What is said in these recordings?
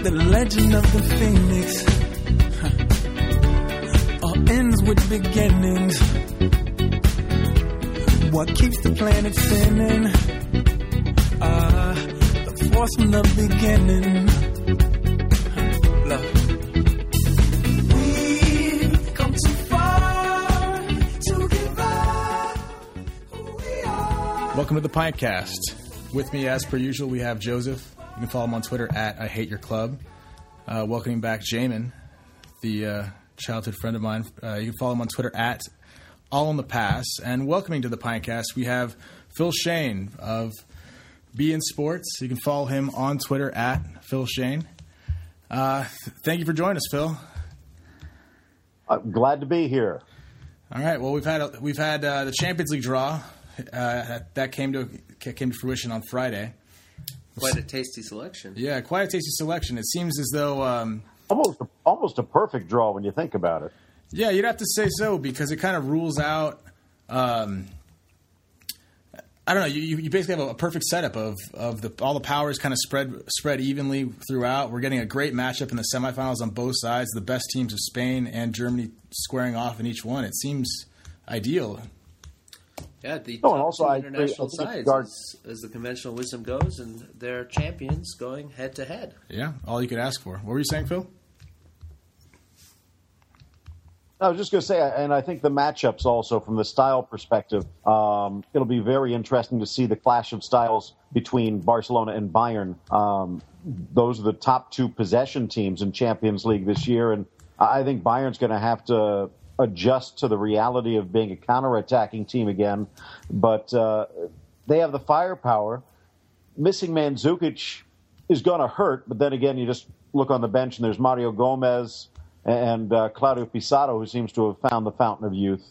the legend of the Phoenix. All ends with beginnings. What keeps the planet spinning? The force from the beginning. Love. We've come too far to give up who we are. Welcome to the Pintcast. With me, as per usual, we have Joseph. You can follow him on Twitter at I Hate Your Club. Welcoming back Jamin, the childhood friend of mine. You can follow him on Twitter at All in the Pass. And welcoming to the Pintcast, we have Phil Shane of Be In Sports. You can follow him on Twitter at Phil Shane. Thank you for joining us, Phil. I'm glad to be here. All right. Well, we've had the Champions League draw that came to fruition on Friday. Quite a tasty selection. Yeah, quite a tasty selection. It seems as though almost a perfect draw when you think about it. Yeah, you'd have to say so because it kind of rules out. I don't know. You basically have a perfect setup of all the powers kind of spread evenly throughout. We're getting a great matchup in the semifinals on both sides. The best teams of Spain and Germany squaring off in each one. It seems ideal. Yeah, the top two international sides, as the conventional wisdom goes, and their champions going head to head. Yeah, all you could ask for. What were you saying, Phil? I was just going to say, and I think the matchups also from the style perspective, it'll be very interesting to see the clash of styles between Barcelona and Bayern. Those are the top two possession teams in Champions League this year, and I think Bayern's going to have to adjust to the reality of being a counter-attacking team again. But they have the firepower. Missing Mandzukic is going to hurt, but then again, you just look on the bench and there's Mario Gomez and Claudio Pizarro, who seems to have found the fountain of youth.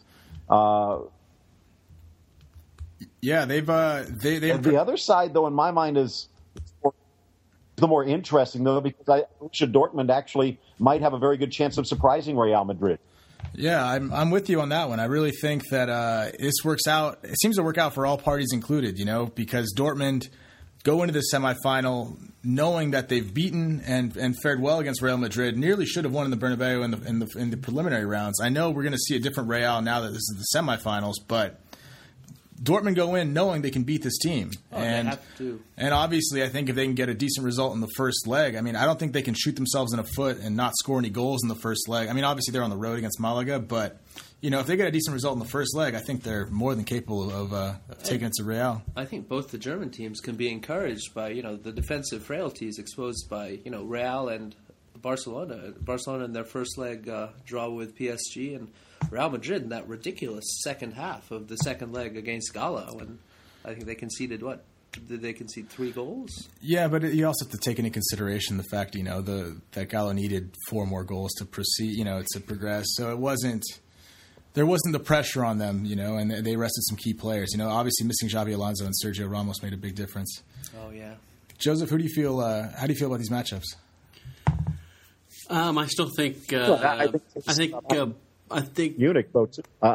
Yeah, they've the other side, though, in my mind, is the more interesting, though, because I wish Dortmund actually might have a very good chance of surprising Real Madrid. Yeah, I'm with you on that one. I really think that this works out. It seems to work out for all parties included, because Dortmund go into the semifinal knowing that they've beaten and fared well against Real Madrid, nearly should have won in the Bernabeu in the preliminary rounds. I know we're going to see a different Real now that this is the semifinals, but Dortmund go in knowing they can beat this team. Oh, they have to. And obviously, I think if they can get a decent result in the first leg, I don't think they can shoot themselves in the foot and not score any goals in the first leg. Obviously, they're on the road against Malaga, but if they get a decent result in the first leg, I think they're more than capable of taking it to Real. I think both the German teams can be encouraged by, the defensive frailties exposed by, Real and Barcelona. Barcelona in their first leg draw with PSG, and Real Madrid in that ridiculous second half of the second leg against Gala, when I think they conceded, did they concede 3 goals? Yeah, but you also have to take into consideration the fact, that Gala needed 4 more goals to proceed, to progress. So there wasn't the pressure on them, and they rested some key players. Obviously missing Xabi Alonso and Sergio Ramos made a big difference. Oh, yeah. Joseph, how do you feel about these matchups? I still think. I think Munich, though.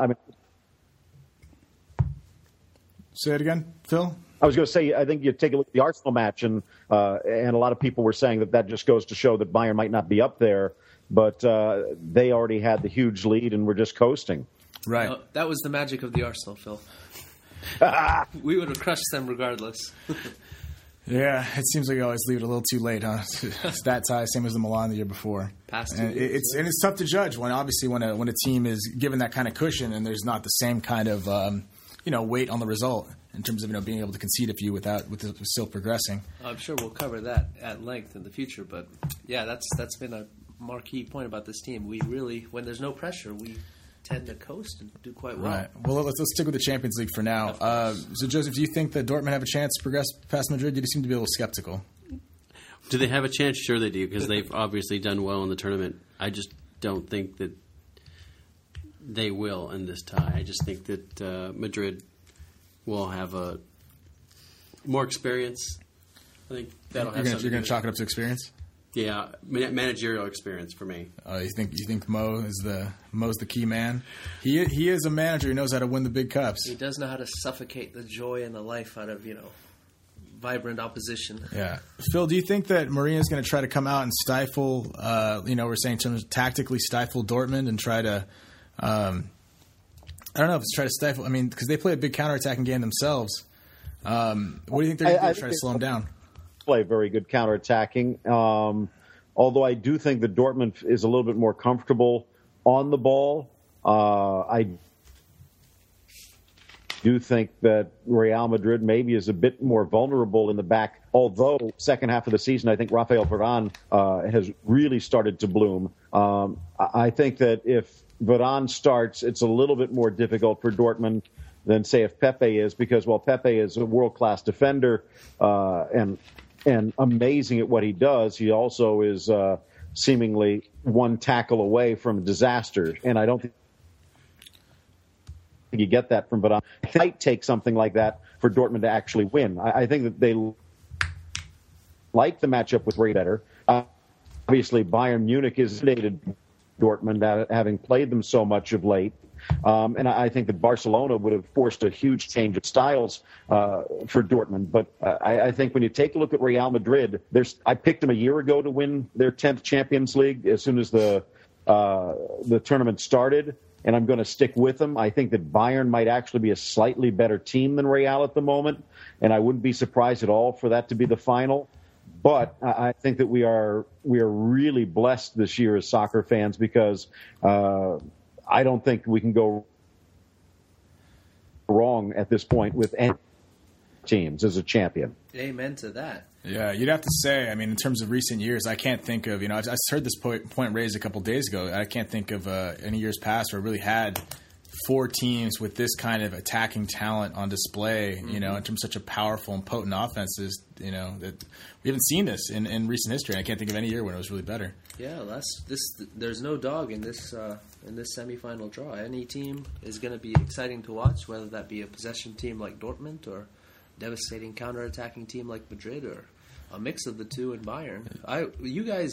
Say it again, Phil. I was going to say, I think you take a look at the Arsenal match, and a lot of people were saying that just goes to show that Bayern might not be up there, but they already had the huge lead and were just coasting. Right. That was the magic of the Arsenal, Phil. We would have crushed them regardless. Yeah, it seems like you always leave it a little too late, huh? It's that tie, same as the Milan the year before. Past 2 and years. It's tough to judge when a team is given that kind of cushion and there's not the same kind of weight on the result in terms of being able to concede a few with still progressing. I'm sure we'll cover that at length in the future, but yeah, that's been a marquee point about this team. We really, when there's no pressure, we tend to coast and do quite well. Right. Well, let's stick with the Champions League for now. So, Joseph, do you think that Dortmund have a chance to progress past Madrid? You seem to be a little skeptical. Do they have a chance? Sure they do, because they've obviously done well in the tournament. I just don't think that they will in this tie. I just think that Madrid will have a more experience. I think that'll have something. You're going to chalk it up to experience? Yeah, managerial experience for me. You think Mo's the key man? He is a manager who knows how to win the big cups. He does know how to suffocate the joy and the life out of vibrant opposition. Yeah. Phil, do you think that Mourinho's going to try to come out and stifle, we're saying in terms of tactically stifle Dortmund and try to, I don't know if it's try to stifle, because they play a big counterattacking game themselves. What do you think they're going to try to slow them down? Play very good counterattacking. Although I do think that Dortmund is a little bit more comfortable on the ball. I do think that Real Madrid maybe is a bit more vulnerable in the back, although second half of the season, I think Rafael Varane has really started to bloom. I think that if Varane starts, it's a little bit more difficult for Dortmund than, say, if Pepe is, because while Pepe is a world-class defender and amazing at what he does, he also is seemingly one tackle away from disaster, and I don't think you get that from Varane. It might take something like that for Dortmund to actually win. I think that they like the matchup with Ray better. Obviously, Bayern Munich is dated Dortmund, having played them so much of late. And I think that Barcelona would have forced a huge change of styles for Dortmund. But I think when you take a look at Real Madrid, I picked them a year ago to win their 10th Champions League as soon as the tournament started, and I'm going to stick with them. I think that Bayern might actually be a slightly better team than Real at the moment, and I wouldn't be surprised at all for that to be the final. But I think that we are really blessed this year as soccer fans, because I don't think we can go wrong at this point with any teams as a champion. Amen to that. Yeah, you'd have to say, in terms of recent years, I can't think of, I heard this point raised a couple days ago. I can't think of any years past where it really had four teams with this kind of attacking talent on display, in terms of such a powerful and potent offenses, that we haven't seen this in recent history. I can't think of any year when it was really better. Yeah, there's no dog in this semifinal draw. Any team is going to be exciting to watch, whether that be a possession team like Dortmund or devastating counterattacking team like Madrid, or a mix of the two in Bayern. You guys,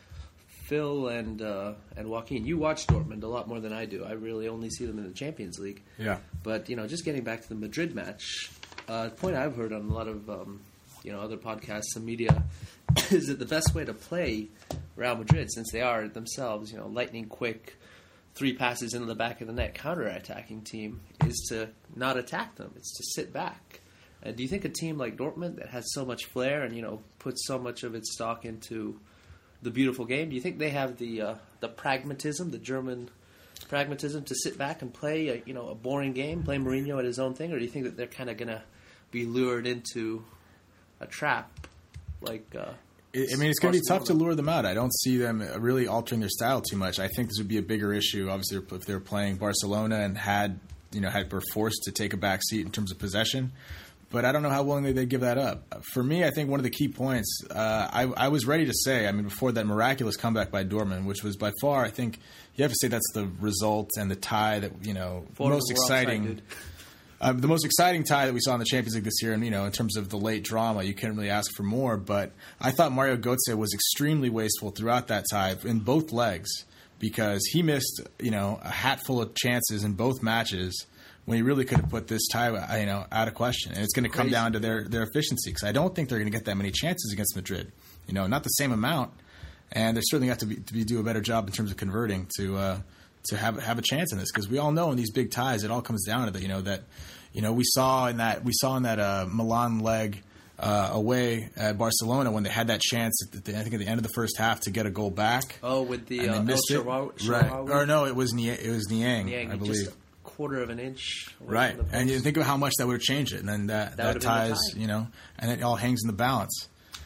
Phil and Joaquin, you watch Dortmund a lot more than I do. I really only see them in the Champions League. Yeah. But just getting back to the Madrid match, a point I've heard on a lot of other podcasts and media is that the best way to play Real Madrid, since they are themselves lightning quick, 3 passes into the back of the net counterattacking team, is to not attack them. It's to sit back. Do you think a team like Dortmund that has so much flair and puts so much of its stock into the beautiful game, do you think they have the pragmatism, the German pragmatism, to sit back and play a boring game, play Mourinho at his own thing, or do you think that they're kind of going to be lured into a trap like? It's going to be tough to lure them out. I don't see them really altering their style too much. I think this would be a bigger issue, obviously, if they were playing Barcelona and were forced to take a back seat in terms of possession. But I don't know how willingly they give that up. For me, I think one of the key points, I was ready to say, before that miraculous comeback by Dortmund, which was by far, I think, you have to say that's the result and the tie that, most exciting. The most exciting tie that we saw in the Champions League this year, and in terms of the late drama, you can't really ask for more. But I thought Mario Götze was extremely wasteful throughout that tie in both legs, because he missed a hatful of chances in both matches when he really could have put this tie out of question. And it's going to come down to their efficiency, because I don't think they're going to get that many chances against Madrid. Not the same amount, and they certainly have to do a better job in terms of converting to have a chance in this, because we all know in these big ties it all comes down to that. We saw in that Milan leg away at Barcelona when they had that chance at the end of the first half to get a goal back. Oh, with the El Shaarawy? Right? Or no, it was Niang, I believe. Just a quarter of an inch. Right, and you think of how much that would have changed it, and then that ties, and it all hangs in the balance.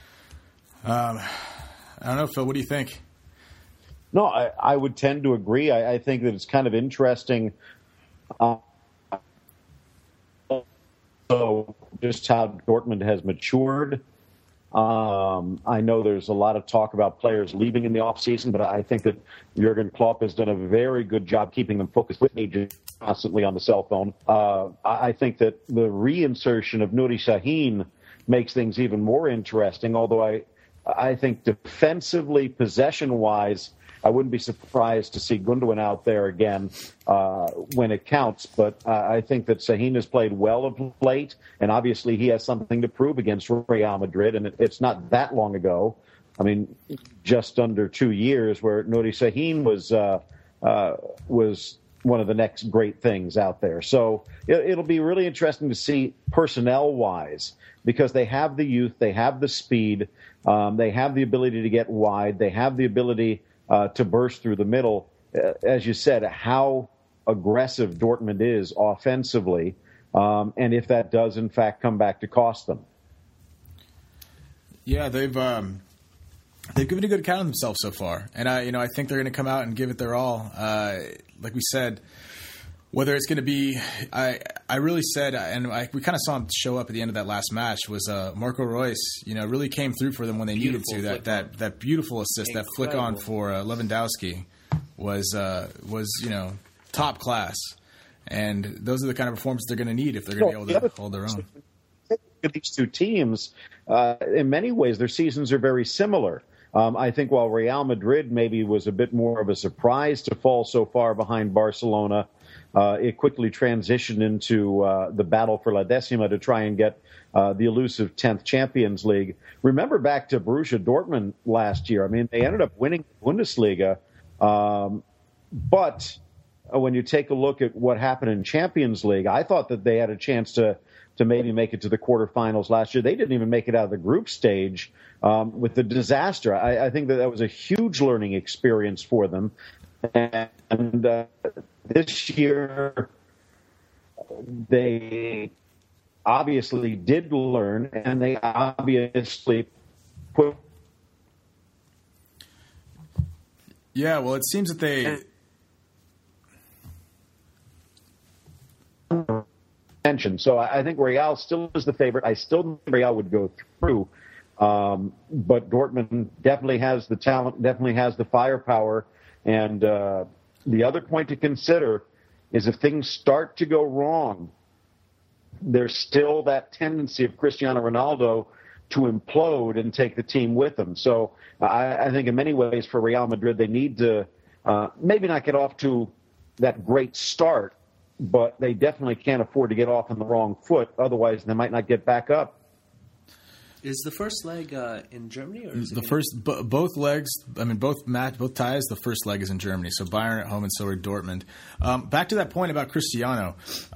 I don't know, Phil. What do you think? No, I would tend to agree. I think that it's kind of interesting. So just how Dortmund has matured. I know there's a lot of talk about players leaving in the offseason, but I think that Jurgen Klopp has done a very good job keeping them focused with me constantly on the cell phone. I think that the reinsertion of Nuri Sahin makes things even more interesting, although I think defensively, possession-wise, I wouldn't be surprised to see Gundogan out there again when it counts. But I think that Sahin has played well of late, and obviously he has something to prove against Real Madrid, and it's not that long ago. I mean, just under 2 years where Nuri Sahin was one of the next great things out there. So it'll be really interesting to see personnel-wise, because they have the youth, they have the speed, they have the ability to get wide, they have the ability to burst through the middle. As you said, how aggressive Dortmund is offensively, and if that does, in fact, come back to cost them. Yeah, they've given a good account of themselves so far, and I think they're going to come out and give it their all. Like we said, whether it's going to be, I really said, and we kind of saw him show up at the end of that last match, was Marco Reus. Really came through for them when they needed to. That beautiful assist, that flick on for Lewandowski was top class, and those are the kind of performances they're going to need if they're going to be able to hold their own. These two teams, in many ways, their seasons are very similar. I think while Real Madrid maybe was a bit more of a surprise to fall so far behind Barcelona, it quickly transitioned into the battle for La Decima to try and get the elusive 10th Champions League. Remember back to Borussia Dortmund last year. I mean, they ended up winning the Bundesliga, but when you take a look at what happened in Champions League, I thought that they had a chance to maybe make it to the quarterfinals last year. They didn't even make it out of the group stage with the disaster. I think that was a huge learning experience for them. And this year, they obviously did learn, and they obviously put... Yeah, well, it seems that they... So I think Real still is the favorite. I still think Real would go through. But Dortmund definitely has the talent, definitely has the firepower. And the other point to consider is if things start to go wrong, there's still that tendency of Cristiano Ronaldo to implode and take the team with him. So I think in many ways for Real Madrid, they need to maybe not get off to that great start, but they definitely can't afford to get off on the wrong foot. Otherwise, they might not get back up. Is the first leg in Germany, or is the first? Both legs. I mean, both ties. The first leg is in Germany. So Bayern at home, and so are Dortmund. Back to that point about Cristiano.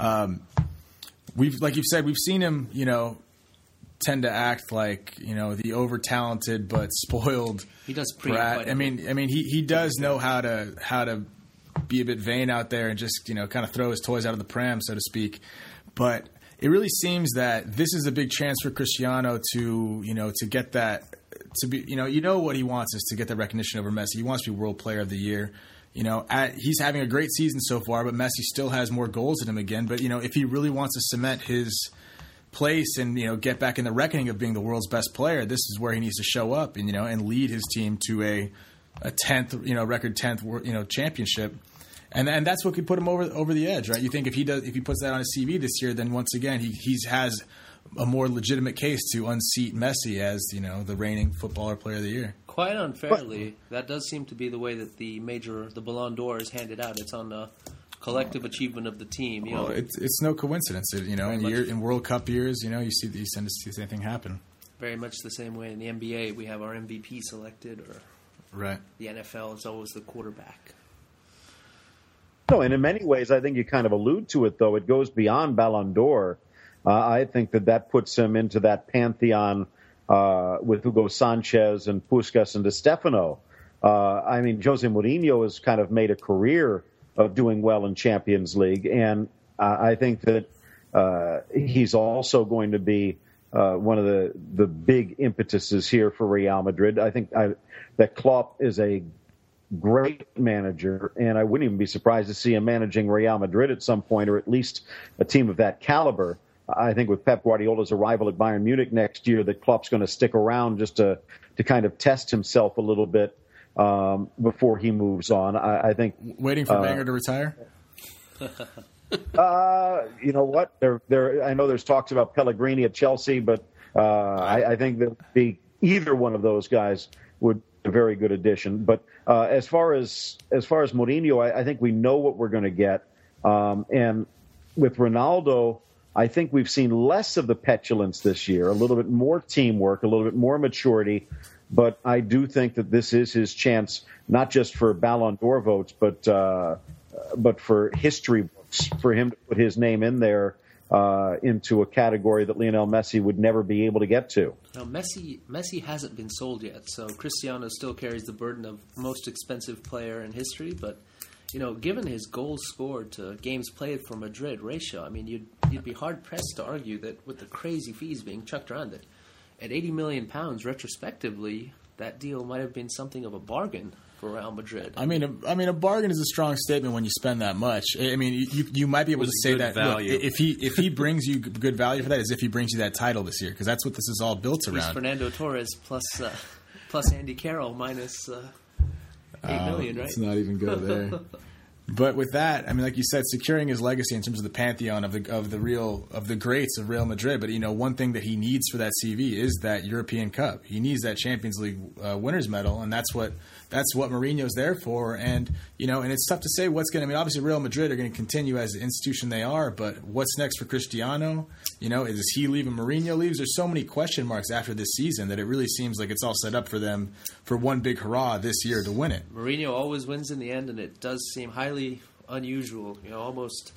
Like you've said, we've seen him. Tend to act like the over talented but spoiled. He does brat. I mean, he does know how to be a bit vain out there and just kind of throw his toys out of the pram, so to speak. But it really seems that this is a big chance for Cristiano to get that, to be what he wants is to get the recognition over Messi. He wants to be World Player of the Year. He's having a great season so far, but Messi still has more goals than him again. But if he really wants to cement his place and get back in the reckoning of being the world's best player, this is where he needs to show up and lead his team to a 10th record 10th championship. And that's what could put him over the edge, right? You think if he puts that on his CV this year, then once again he has a more legitimate case to unseat Messi as the reigning footballer player of the year. Quite unfairly, that does seem to be the way that the Ballon d'Or is handed out. It's on the collective achievement of the team. Well, it's no coincidence. In World Cup years, you tend to see the same thing happen. Very much the same way in the NBA, we have our MVP selected, or right. The NFL is always the quarterback. No, and in many ways, I think you kind of allude to it, though. It goes beyond Ballon d'Or. I think that puts him into that pantheon with Hugo Sanchez and Puskas and Di Stefano. Jose Mourinho has kind of made a career of doing well in Champions League, and I think that he's also going to be one of the big impetuses here for Real Madrid. I think that Klopp is a great manager, and I wouldn't even be surprised to see him managing Real Madrid at some point, or at least a team of that caliber. I think with Pep Guardiola's arrival at Bayern Munich next year, that Klopp's going to stick around just to kind of test himself a little bit before he moves on. I think waiting for Wenger to retire. You know what? I know there's talks about Pellegrini at Chelsea, but I think that either one of those guys would a very good addition. But as far as Mourinho, I think we know what we're going to get. And with Ronaldo, I think we've seen less of the petulance this year, a little bit more teamwork, a little bit more maturity. But I do think that this is his chance, not just for Ballon d'Or votes, but for history books, for him to put his name in there into a category that Lionel Messi would never be able to get to. Now, Messi hasn't been sold yet, so Cristiano still carries the burden of most expensive player in history. But given his goals scored to games played for Madrid ratio, I mean, you'd be hard pressed to argue that with the crazy fees being chucked around, that at £80 million retrospectively, that deal might have been something of a bargain for Real Madrid. I mean, a bargain is a strong statement when you spend that much. I mean, you might be able to say that value. Look, if he brings you good value for that, is if he brings you that title this year, because that's what this is all built He's around. Fernando Torres plus Andy Carroll minus $8 million, right? Let's not even go there. But with that, I mean, like you said, securing his legacy in terms of the pantheon of the greats of Real Madrid. But one thing that he needs for that CV is that European Cup. He needs that Champions League winners medal, and that's what Mourinho's there for. And and it's tough to say what's going to. I mean, obviously, Real Madrid are going to continue as the institution they are, but what's next for Cristiano? Is he leaving? Mourinho leaves? There's so many question marks after this season that it really seems like it's all set up for them for one big hurrah this year to win it. Mourinho always wins in the end, and it does seem highly unusual, almost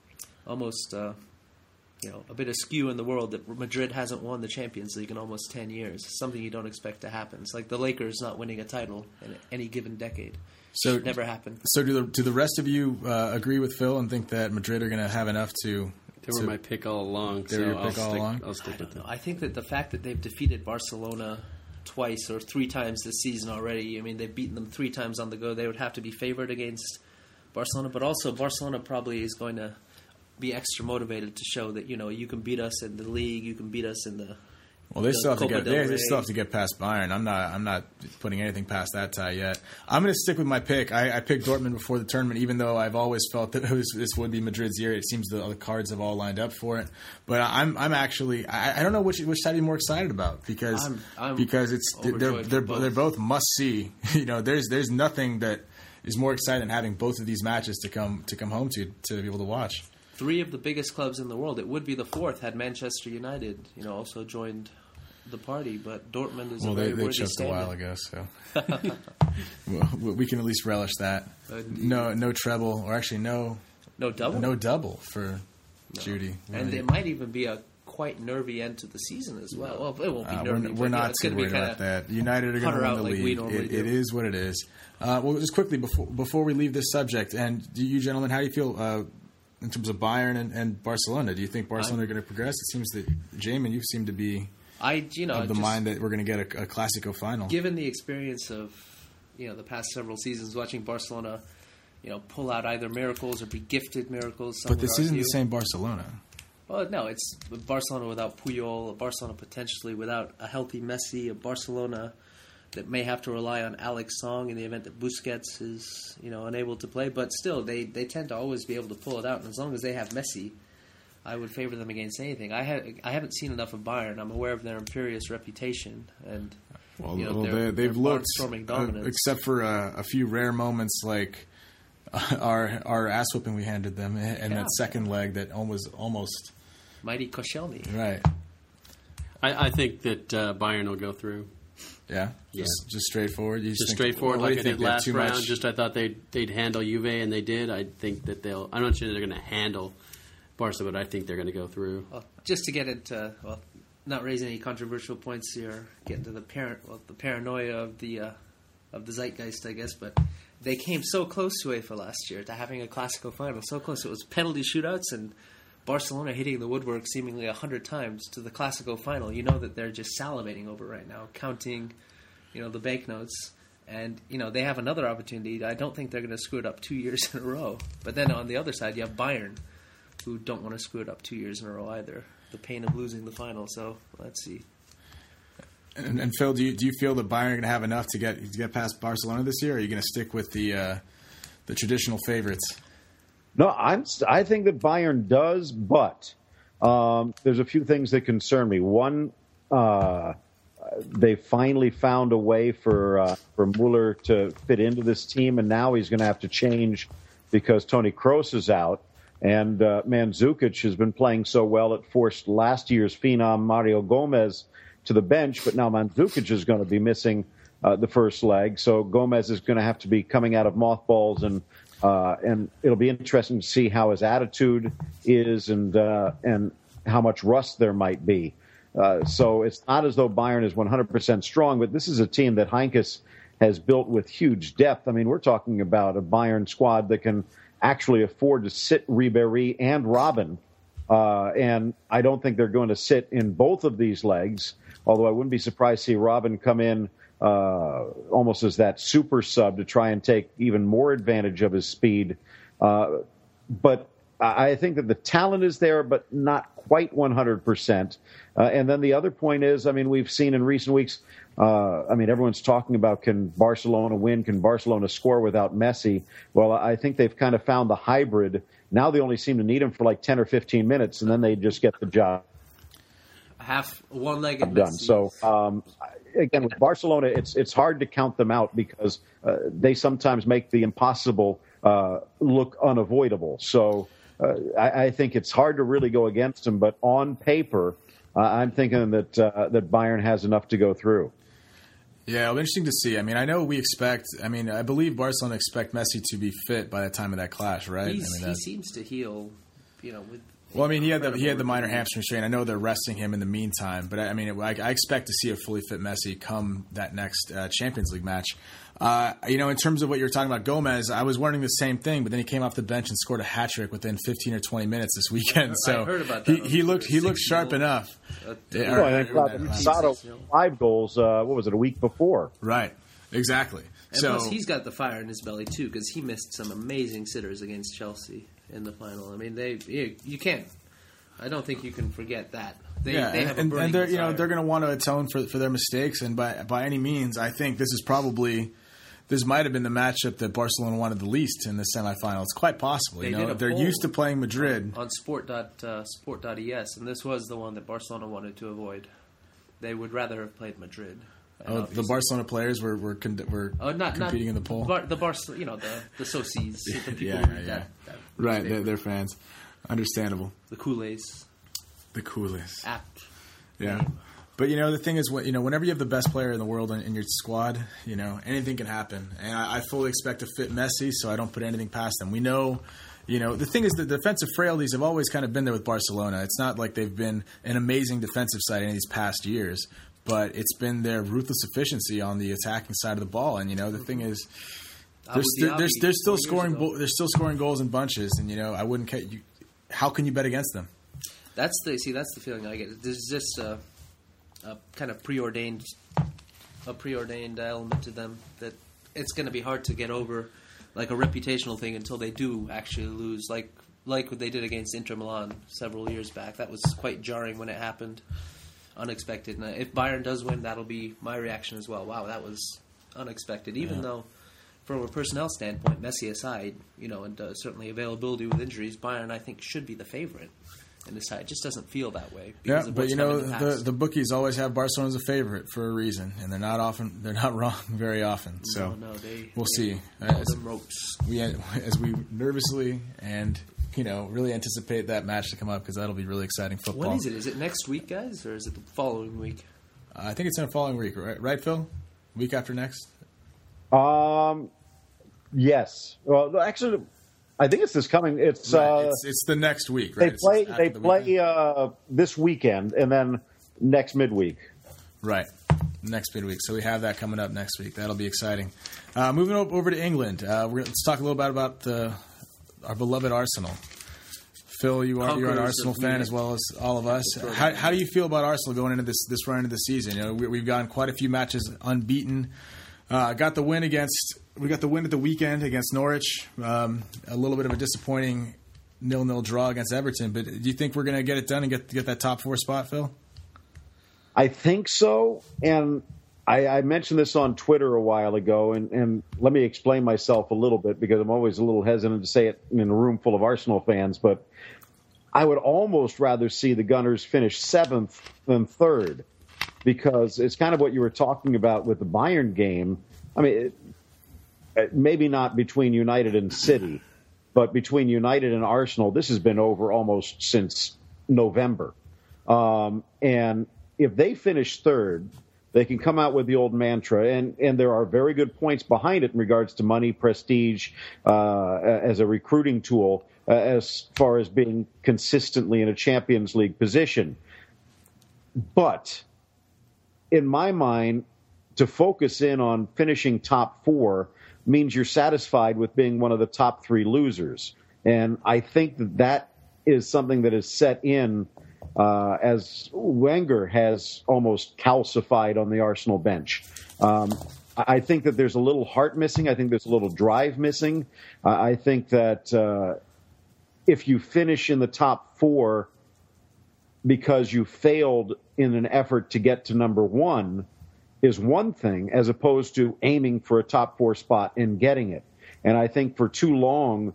a bit askew in the world that Madrid hasn't won the Champions League in almost 10 years. Something you don't expect to happen. It's like the Lakers not winning a title in any given decade. So Should never happen. So do the rest of you agree with Phil and think that Madrid are going to have enough to? They were my pick all along. They were your pick all along? I'll stick with them. I think that the fact that they've defeated Barcelona twice or three times this season already, I mean, they've beaten them 3 times on the go. They would have to be favored against Barcelona, but also Barcelona probably is going to be extra motivated to show that you can beat us in the league, you can beat us in the. Well, they still have Copa to get. del They Rey. still have to get past Bayern. I'm not putting anything past that tie yet. I'm going to stick with my pick. I picked Dortmund before the tournament, even though I've always felt that this would be Madrid's year. It seems the cards have all lined up for it. But I'm actually I don't know which side you're more excited about because it's overjoyed they're for both. they're both must see. There's nothing that is more exciting than having both of these matches to come home to be able to watch. 3 of the biggest clubs in the world. It would be the 4th had Manchester United, also joined the party. But Dortmund is a very they worthy choked a standard. while ago, so well, we can at least relish that. No treble, or actually no double for Judy. And it might even be a quite nervy end to the season as well. Well, it won't be nervy. We're not it's too gonna be worried about kinda that. United are going to putter win out the like we league. normally do. It is what it is. Well, just quickly before we leave this subject, and do you gentlemen, how do you feel in terms of Bayern and Barcelona? Do you think Barcelona are going to progress? It seems that Jamin, you seem to be of the mind that we're going to get a Clásico final. Given the experience of the past several seasons, watching Barcelona, pull out either miracles or be gifted miracles. some But would this isn't the argue. same Barcelona. Well, no, it's Barcelona without Puyol, a Barcelona potentially without a healthy Messi, a Barcelona that may have to rely on Alex Song in the event that Busquets is, unable to play. But still, they tend to always be able to pull it out. And as long as they have Messi, I would favor them against anything. I haven't seen enough of Bayern. I'm aware of their imperious reputation and They've looked, barnstorming dominance. except for a few rare moments like our ass whooping we handed them, and that second leg that almost Mighty Koscielny. right. I think that Bayern will go through. Yeah, just straightforward. You Just think- straightforward, what do like you I did think? They have last too round. much- Just I thought they'd handle Juve, and they did. I think that I'm not sure they're going to handle Barca, but I think they're going to go through. Well, just to get into not raising any controversial points here, get into the paranoia of the zeitgeist, I guess. But they came so close to UEFA last year to having a Clásico final, so close. It was penalty shootouts and Barcelona hitting the woodwork seemingly 100 times to the Clásico final. You know that they're just salivating over right now, counting, the banknotes. And, they have another opportunity. I don't think they're going to screw it up 2 years in a row. But then on the other side, you have Bayern, who don't want to screw it up 2 years in a row either. The pain of losing the final. So let's see. And Phil, do you feel that Bayern are going to have enough to get past Barcelona this year, or are you going to stick with the traditional favorites? No, I think that Bayern does, but there's a few things that concern me. One, they finally found a way for Mueller to fit into this team, and now he's going to have to change because Toni Kroos is out. And Mandzukic has been playing so well it forced last year's phenom Mario Gomez to the bench, but now Mandzukic is going to be missing the first leg. So Gomez is going to have to be coming out of mothballs, and it'll be interesting to see how his attitude is and how much rust there might be. So it's not as though Bayern is 100% strong, but this is a team that Heinkes has built with huge depth. I mean, we're talking about a Bayern squad that can actually afford to sit Ribéry and Robben. And I don't think they're going to sit in both of these legs, although I wouldn't be surprised to see Robben come in almost as that super sub to try and take even more advantage of his speed. But I think that the talent is there, but not quite 100%. And then the other point is, I mean, we've seen in recent weeks, everyone's talking about can Barcelona win, can Barcelona score without Messi? Well, I think they've kind of found the hybrid. Now they only seem to need him for like 10 or 15 minutes, and then they just get the job one-legged done. Messi. So, again, with Barcelona, it's hard to count them out because they sometimes make the impossible look unavoidable. So I think it's hard to really go against them, but on paper, I'm thinking that Bayern has enough to go through. Yeah, it'll be interesting to see. I mean, I know we expect. I mean, I believe Barcelona expect Messi to be fit by the time of that clash, right? He seems to heal, with. Well, I mean, he had the minor hamstring strain. I know they're resting him in the meantime, but I mean, I expect to see a fully fit Messi come that next Champions League match. In terms of what you were talking about, Gomez, I was wondering the same thing, but then he came off the bench and scored a hat trick within 15 or 20 minutes this weekend. So I heard about that. he looked sharp enough. Sato 5 goals. What was it, a week before? Right. Exactly. And plus, he's got the fire in his belly too, because he missed some amazing sitters against Chelsea in the final. I mean, you can't. I don't think you can forget that. They have a burning they're desire. they're going to want to atone for their mistakes, and by any means, I think this might have been the matchup that Barcelona wanted the least in the semifinal. It's quite possible. They're used to playing Madrid on sport.es, and this was the one that Barcelona wanted to avoid. They would rather have played Madrid. The Barcelona players were competing in the poll. The the Socies, the people right, they're fans. Understandable. The Kool-Aids. Apt. Yeah. Name. But the thing is, whenever you have the best player in the world in your squad, anything can happen. And I fully expect to fit Messi, so I don't put anything past them. We know. The thing is, the defensive frailties have always kind of been there with Barcelona. It's not like they've been an amazing defensive side in these past years, but it's been their ruthless efficiency on the attacking side of the ball. And the thing is, they're still scoring goals in bunches. And I wouldn't. How can you bet against them? That's the feeling I get. There's just a kind of preordained element to them that it's going to be hard to get over, like a reputational thing, until they do actually lose, like what they did against Inter Milan several years back. That was quite jarring when it happened, unexpected. And if Bayern does win, that'll be my reaction as well. Wow, that was unexpected. Even though, from a personnel standpoint, Messi aside, and certainly availability with injuries, Bayern I think should be the favorite in the side. It just doesn't feel that way. Yeah, but the bookies always have Barcelona as a favorite for a reason, and they're not wrong very often. So we'll see as we nervously and really anticipate that match to come up, because that'll be really exciting football. When is it? Is it next week, guys, or is it the following week? I think it's in the following week, right, Phil? Week after next. Yes. Well, actually, I think it's this coming. It's it's the next week. Right? They play this weekend and then next midweek. Right, next midweek. So we have that coming up next week. That'll be exciting. Moving over to England, let's talk a little bit about our beloved Arsenal. Phil, you're an Arsenal fan as well as all of us. How do you feel about Arsenal going into this run into the season? We've gotten quite a few matches unbeaten. Got the win at the weekend against Norwich. A little bit of a disappointing 0-0 draw against Everton. But do you think we're going to get it done and get that top 4 spot, Phil? I think so. And I mentioned this on Twitter a while ago. And let me explain myself a little bit, because I'm always a little hesitant to say it in a room full of Arsenal fans. But I would almost rather see the Gunners finish 7th than 3rd. because it's kind of what you were talking about with the Bayern game. I mean, maybe not between United and City, but between United and Arsenal, this has been over almost since November. And if they finish third, they can come out with the old mantra, and there are very good points behind it in regards to money, prestige, as a recruiting tool, as far as being consistently in a Champions League position. But in my mind, to focus in on finishing top four means you're satisfied with being one of the top three losers. And I think that is something that is set in as Wenger has almost calcified on the Arsenal bench. I think that there's a little heart missing. I think there's a little drive missing. I think that if you finish in the top four because you failed in an effort to get to number one is one thing, as opposed to aiming for a top four spot and getting it. And I think for too long,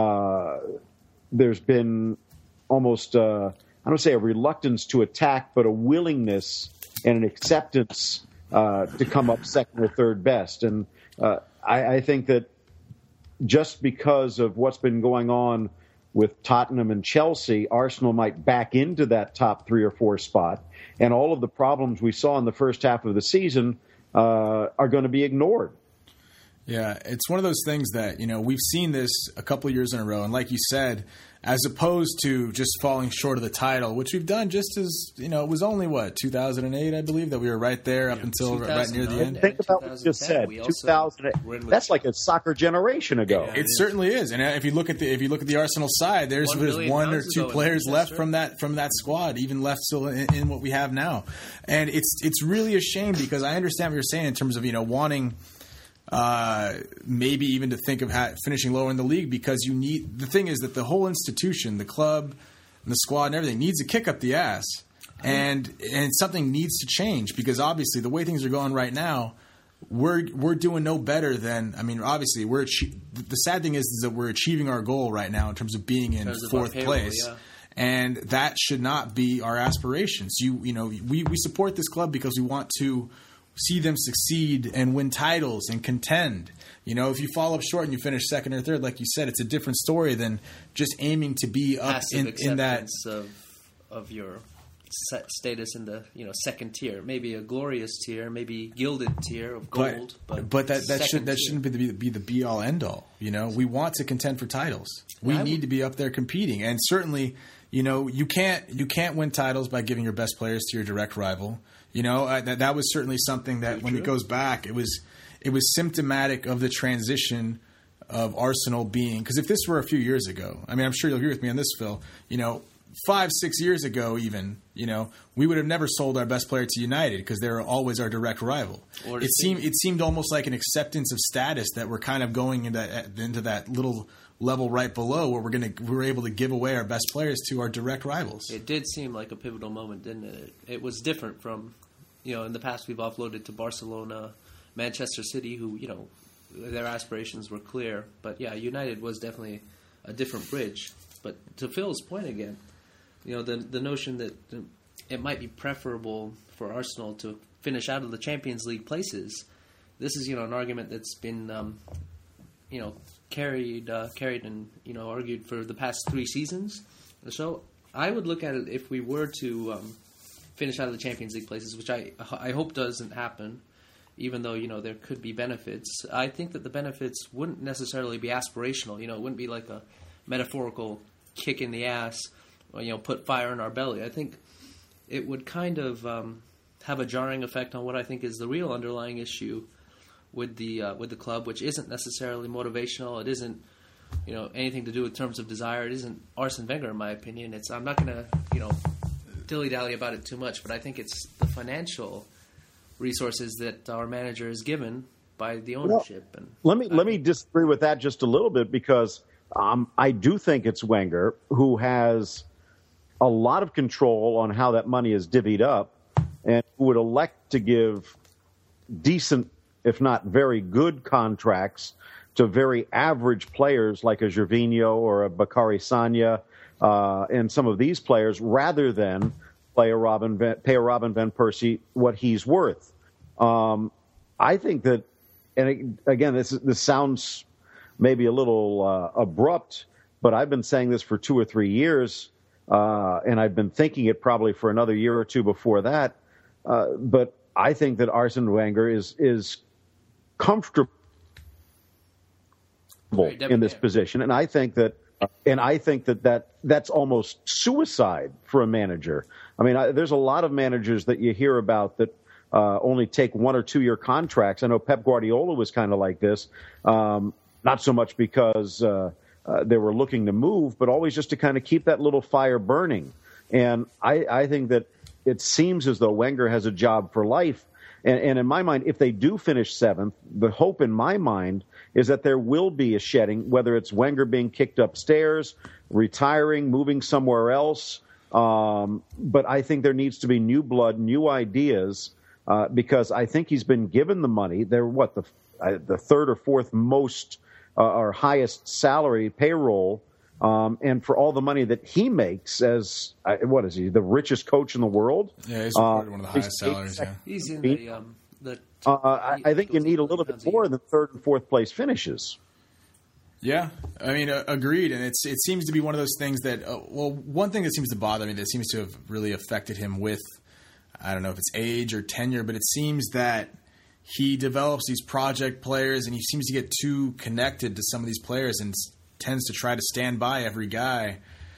there's been almost, I don't say a reluctance to attack, but a willingness and an acceptance to come up second or third best. And I think that just because of what's been going on with Tottenham and Chelsea, Arsenal might back into that top 3 or 4 spot. And all of the problems we saw in the first half of the season are going to be ignored. Yeah, it's one of those things that, we've seen this a couple of years in a row. And like you said, as opposed to just falling short of the title, which we've done just as, it was only, 2008, I believe, that we were right there up until right near the end. Think about what you just said. 2008. That's like a soccer generation ago. Yeah, it certainly is. And if you look at the Arsenal side, there's one or two players left from that squad, even left still in what we have now. And it's really a shame, because I understand what you're saying in terms of, wanting maybe even to think of finishing lower in the league, because the thing is that the whole institution, the club and the squad and everything, needs to kick up the ass, and something needs to change, because obviously the way things are going right now, we're doing no better than, obviously the sad thing is that we're achieving our goal right now in terms of being in fourth place. Yeah. And that should not be our aspirations. We support this club because we want to see them succeed and win titles and contend. If you fall up short and you finish second or third, like you said, it's a different story than just aiming to be up in that of your status in the second tier, maybe a glorious tier, maybe gilded tier of gold. But that shouldn't be the be all end all. We want to contend for titles. We need to be up there competing, and certainly, you can't win titles by giving your best players to your direct rival. That was certainly something that when it goes back, it was symptomatic of the transition of Arsenal being, because if this were a few years ago, I'm sure you'll agree with me on this, Phil, 5-6 years ago even, we would have never sold our best player to United because they were always our direct rival. It seemed almost like an acceptance of status that we're kind of going into that little level right below where we're able to give away our best players to our direct rivals. It did seem like a pivotal moment, didn't it? It was different from, in the past we've offloaded to Barcelona, Manchester City, who, their aspirations were clear. But yeah, United was definitely a different bridge. But to Phil's point again, the notion that it might be preferable for Arsenal to finish out of the Champions League places, this is, an argument that's been, carried and argued for the past 3 seasons. So I would look at it, if we were to finish out of the Champions League places, which I hope doesn't happen, even though there could be benefits. I think that the benefits wouldn't necessarily be aspirational. It wouldn't be like a metaphorical kick in the ass, or, put fire in our belly. I think it would kind of have a jarring effect on what I think is the real underlying issue with the club, which isn't necessarily motivational. It isn't anything to do with terms of desire. It isn't Arsene Wenger, in my opinion. I'm not going to dilly-dally about it too much, but I think it's the financial resources that our manager is given by the ownership. Well, let me disagree with that just a little bit, because I do think it's Wenger who has a lot of control on how that money is divvied up, and who would elect to give decent, if not very good, contracts to very average players like a Gervinho or a Bakary Sagna and some of these players, rather than pay a Robin Van Persie what he's worth. I think that, and again, this sounds maybe a little abrupt, but I've been saying this for 2 or 3 years, and I've been thinking it probably for another year or two before that. But I think that Arsene Wenger is comfortable in this position, and I think that that's almost suicide for a manager. I mean, there's a lot of managers that you hear about that only take 1 or 2 year contracts. I know Pep Guardiola was kind of like this, not so much because they were looking to move, but always just to kind of keep that little fire burning. And I think that it seems as though Wenger has a job for life. And in my mind, if they do finish 7th, the hope in my mind is that there will be a shedding, whether it's Wenger being kicked upstairs, retiring, moving somewhere else. But I think there needs to be new blood, new ideas, because I think he's been given the money. They're the 3rd or 4th most or highest salary payroll. And for all the money that he makes as, what is he, the richest coach in the world? Yeah, he's one of the highest salaries. Yeah. He's in the I think you need a little bit more than 3rd and 4th place finishes. Yeah, I mean, agreed. And it seems to be one of those things that, one thing that seems to bother me that seems to have really affected him with, I don't know if it's age or tenure, but it seems that he develops these project players and he seems to get too connected to some of these players and tends to try to stand by every guy,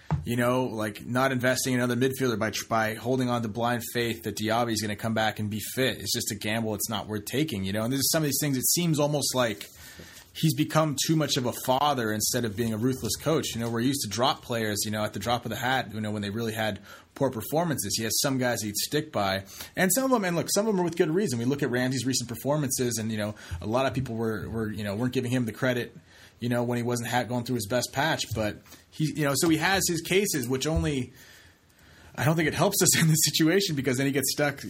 like not investing in another midfielder by holding on to blind faith that Diaby is going to come back and be fit. It's just a gamble. It's not worth taking, and there's some of these things. It seems almost like he's become too much of a father instead of being a ruthless coach. We're used to drop players, at the drop of the hat, when they really had poor performances. He has some guys he'd stick by. And some of them, some of them are with good reason. We look at Ramsey's recent performances and, a lot of people weren't giving him the credit, when he wasn't going through his best patch. But so he has his cases, which only, I don't think it helps us in this situation because then he gets stuck,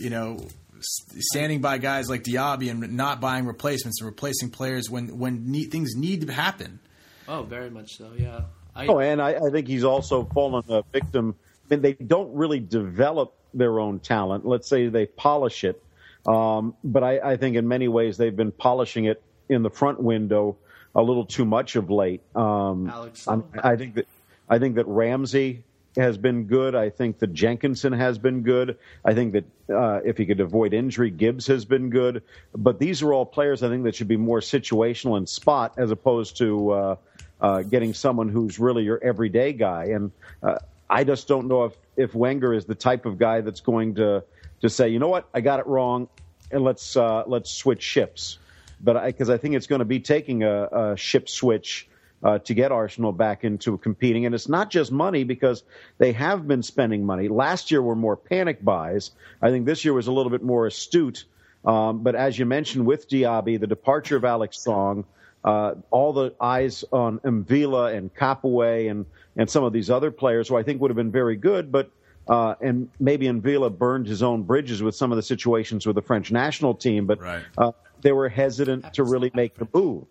standing by guys like Diaby and not buying replacements and replacing players when things need to happen. Oh, very much so, yeah. And I think he's also fallen a victim. I mean, they don't really develop their own talent. Let's say they polish it. But I think in many ways they've been polishing it in the front window a little too much of late. Alex, I think that Ramsey has been good. I think that Jenkinson has been good. I think that if he could avoid injury, Gibbs has been good. But these are all players I think that should be more situational and spot as opposed to getting someone who's really your everyday guy. And I just don't know if Wenger is the type of guy that's going to say, you know what, I got it wrong, and let's switch ships. But because I think it's going to be taking a ship switch to get Arsenal back into competing. And it's not just money because they have been spending money. Last year were more panic buys. I think this year was a little bit more astute. But as you mentioned with Diaby, the departure of Alex Song, all the eyes on Mvila and Capoue and some of these other players who I think would have been very good, but and maybe Mvila burned his own bridges with some of the situations with the French national team, but right. They were hesitant to really make the move.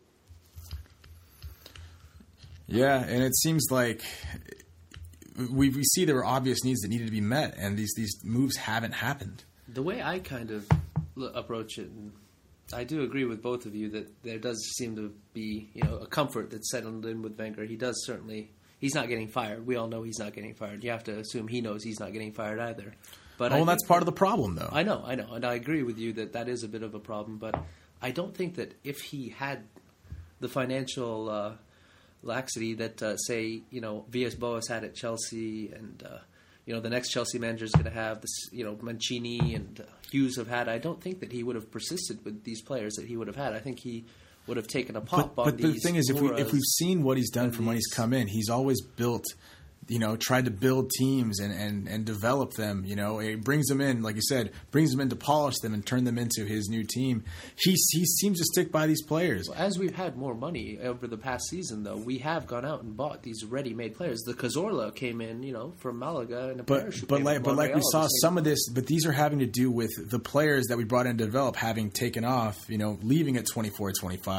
Yeah, and it seems like we see there were obvious needs that needed to be met, and these moves haven't happened. The way I kind of approach it, and I do agree with both of you that there does seem to be a comfort that's settled in with Wenger. He does certainly. He's not getting fired. We all know he's not getting fired. You have to assume he knows he's not getting fired either. But that's part of the problem, though. I know, and I agree with you that is a bit of a problem. But I don't think that if he had the financial laxity that, say, Villas-Boas had at Chelsea, and the next Chelsea manager is going to have this, Mancini and Hughes have had. I don't think that he would have persisted with these players that he would have had. I think he would have taken a pop on these. But the thing is, if we've seen what he's done from when he's come in, he's always built, tried to build teams and develop them. He brings them in, like you said, brings them in to polish them and turn them into his new team. He seems to stick by these players. Well, as we've had more money over the past season, though, we have gone out and bought these ready-made players. The Cazorla came in, from Malaga, and but like we saw some of this. But these are having to do with the players that we brought in to develop having taken off, leaving at 24, 25,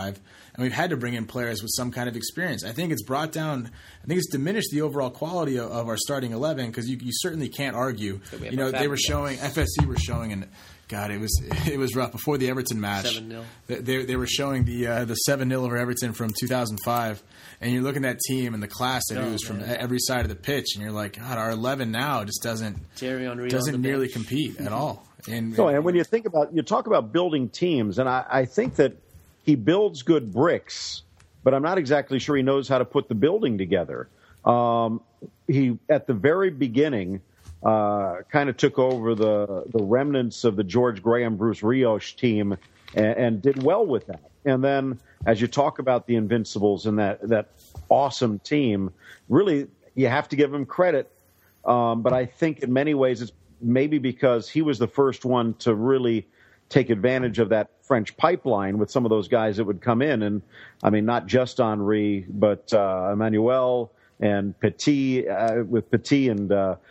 and we've had to bring in players with some kind of experience. I think it's brought down. I think it's diminished the overall quality of our starting 11 because you certainly can't argue. You know, they were showing FSC were showing and. God, it was rough before the Everton match. 7-0. They were showing the 7-0 over Everton from 2005, and you're looking at that team and the class they used from every side of the pitch, and you're like, God, our 11 now just doesn't nearly compete at all. And when you talk about building teams, and I think that he builds good bricks, but I'm not exactly sure he knows how to put the building together. He at the very beginning. Kind of took over the remnants of the George Graham, Bruce Rios team and did well with that. And then as you talk about the Invincibles and that awesome team, really you have to give him credit. But I think in many ways it's maybe because he was the first one to really take advantage of that French pipeline with some of those guys that would come in. And I mean, not just Henry, but Emmanuel and Petit, with Petit and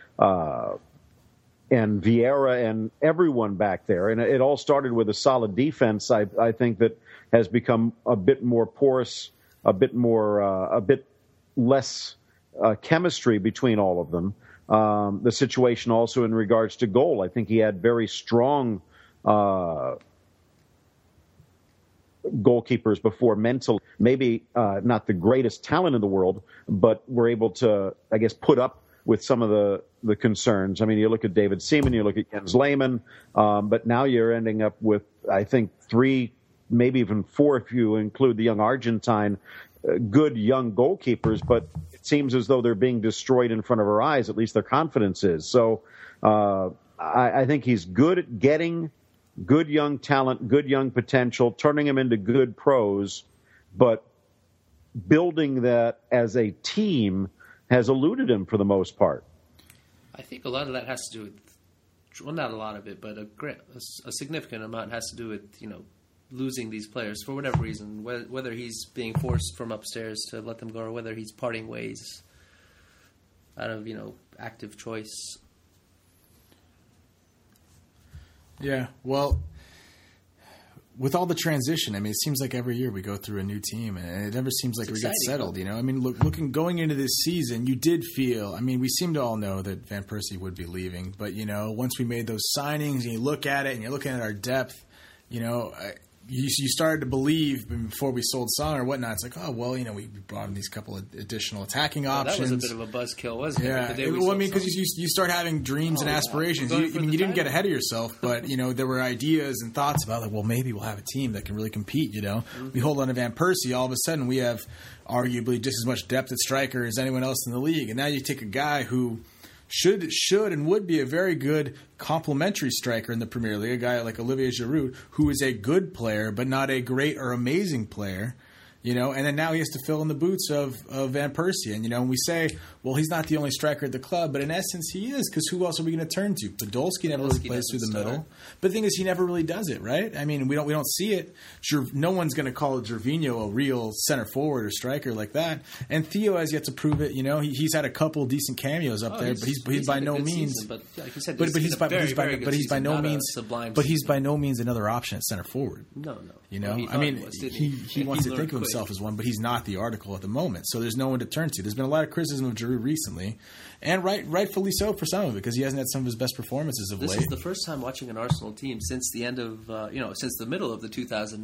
Vieira and everyone back there. And it all started with a solid defense, I think, that has become a bit more porous, a bit less chemistry between all of them. The situation also in regards to goal, I think he had very strong goalkeepers before mentally. Maybe not the greatest talent in the world, but were able to, I guess, put up with some of the concerns. I mean, you look at David Seaman, you look at Jens Lehmann, but now you're ending up with, I think, 3, maybe even 4 if you include the young Argentine, good young goalkeepers, but it seems as though they're being destroyed in front of our eyes, at least their confidence is. So I think he's good at getting good young talent, good young potential, turning them into good pros, but building that as a team has eluded him for the most part. I think a lot of that has to do with, well, not a lot of it, but a significant amount has to do with, losing these players for whatever reason, whether he's being forced from upstairs to let them go or whether he's parting ways out of, active choice. Yeah, well, with all the transition, I mean, it seems like every year we go through a new team, and it never seems like we get settled, I mean, going into this season, you did feel, I mean, we seem to all know that Van Persie would be leaving, but, once we made those signings and you look at it and you're looking at our depth, you started to believe before we sold Song or whatnot. It's like, oh, well, we brought in these couple of additional attacking options. That was a bit of a buzzkill, wasn't it? Yeah. Well, I mean, because you start having dreams and aspirations. You didn't get ahead of yourself, but, there were ideas and thoughts about, like, well, maybe we'll have a team that can really compete, Mm-hmm. We hold on to Van Persie. All of a sudden, we have arguably just as much depth at striker as anyone else in the league. And now you take a guy who should and would be a very good complementary striker in the Premier League, a guy like Olivier Giroud, who is a good player but not a great or amazing player, and then now he has to fill in the boots of Van Persie. And, and we say, well, he's not the only striker at the club, but in essence he is, because who else are we going to turn to? Podolski never really plays through the middle. But the thing is, he never really does it, right? I mean, we don't see it. No one's going to call Gervinho a real center forward or striker like that. And Theo has yet to prove it. He's had a couple decent cameos up there, but he's by no means. Season, but like you said, he's by no means another option at center forward. No. I mean, he wants to think of himself as one, but he's not the article at the moment. So there's no one to turn to. There's been a lot of criticism of Giroud recently, and rightfully so for some of it, because he hasn't had some of his best performances of late. This is the first time watching an Arsenal team since the end of since the middle of the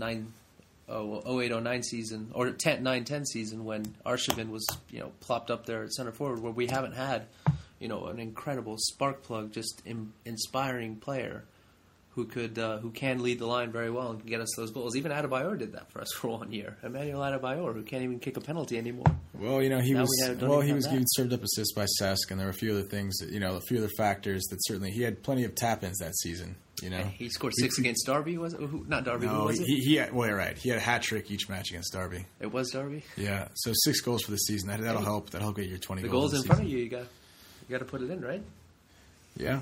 08-09 season or 9-10 season, when Arshavin was plopped up there at center forward, where we haven't had an incredible spark plug, just inspiring player who can lead the line very well and can get us those goals. Even Adebayor did that for us for 1 year. Emmanuel Adebayor, who can't even kick a penalty anymore. Well, he was getting served up assists by Cesc, and there were a few other things, a few other factors that certainly he had plenty of tap-ins that season. He scored 6 against Derby, was it? Not Derby, who was it? He had a hat trick each match against Derby. It was Derby? Yeah, so 6 goals for the season. That'll help. That'll help get your 20 goals. The goal's in front of you. You got to put it in, right? Yeah.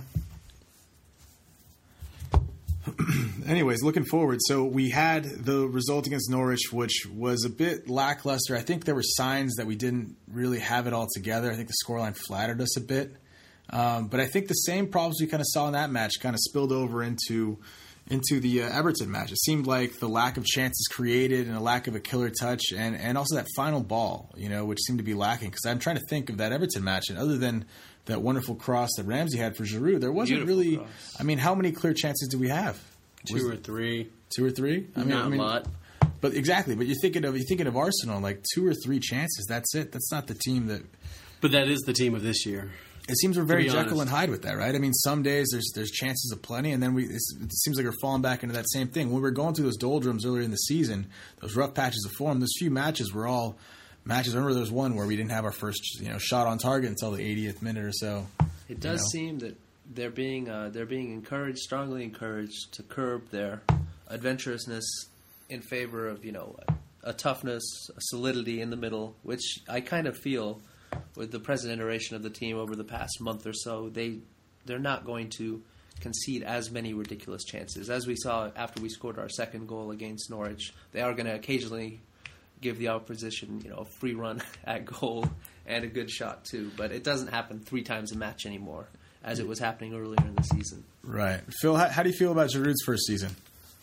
Anyways, looking forward. So we had the result against Norwich, which was a bit lackluster. I think there were signs that we didn't really have it all together. I think the scoreline flattered us a bit. But I think the same problems we kind of saw in that match kind of spilled over into into the Everton match. It seemed like the lack of chances created and a lack of a killer touch, and also that final ball, which seemed to be lacking. Because I'm trying to think of that Everton match, and other than that wonderful cross that Ramsey had for Giroud, there wasn't Beautiful really. cross. I mean, how many clear chances do we have? Two or three. Two or three? Not a lot. But exactly. But you're thinking of Arsenal, like 2 or 3 chances. That's it. That's not the team that. But that is the team of this year. It seems we're very be Jekyll honest. and Hyde with that, right? I mean, some days there's chances of plenty, and then it seems like we're falling back into that same thing. When we were going through those doldrums earlier in the season, those rough patches of form, those few matches were all matches. I remember there was one where we didn't have our first shot on target until the 80th minute or so. It does seem that they're being encouraged, strongly encouraged, to curb their adventurousness in favor of a toughness, a solidity in the middle, which I kind of feel with the present iteration of the team over the past month or so, they're not going to concede as many ridiculous chances as we saw after we scored our second goal against Norwich. They are going to occasionally give the opposition a free run at goal and a good shot too, but it doesn't happen 3 times a match anymore as it was happening earlier in the season. Right. Phil, how do you feel about Giroud's first season?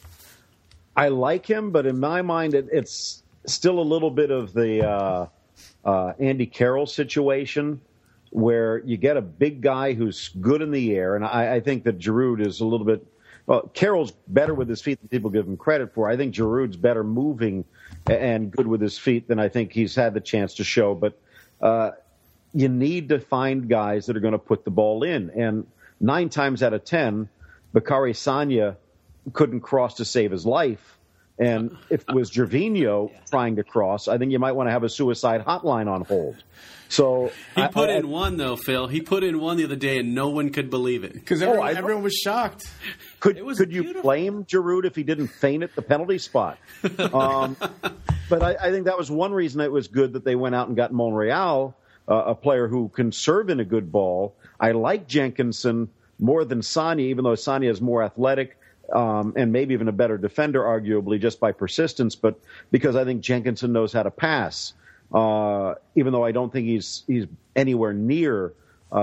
I like him, but in my mind, it's still a little bit of the Andy Carroll situation where you get a big guy who's good in the air, and I think that Giroud is a little bit. Well, Carroll's better with his feet than people give him credit for. I think Giroud's better moving and good with his feet than I think he's had the chance to show. But you need to find guys that are going to put the ball in. And 9 times out of 10, Bakary Sagna couldn't cross to save his life. And if it was Gervinho trying to cross, I think you might want to have a suicide hotline on hold. So He put in one, though, Phil. He put in one the other day, and no one could believe it. Because everyone was shocked. Could you beautiful. blame Giroud if he didn't feint at the penalty spot? But I think that was one reason it was good that they went out and got Monreal, a player who can serve in a good ball. I like Jenkinson more than Sagna, even though Sagna is more athletic and maybe even a better defender, arguably, just by persistence. But because I think Jenkinson knows how to pass, even though I don't think he's anywhere near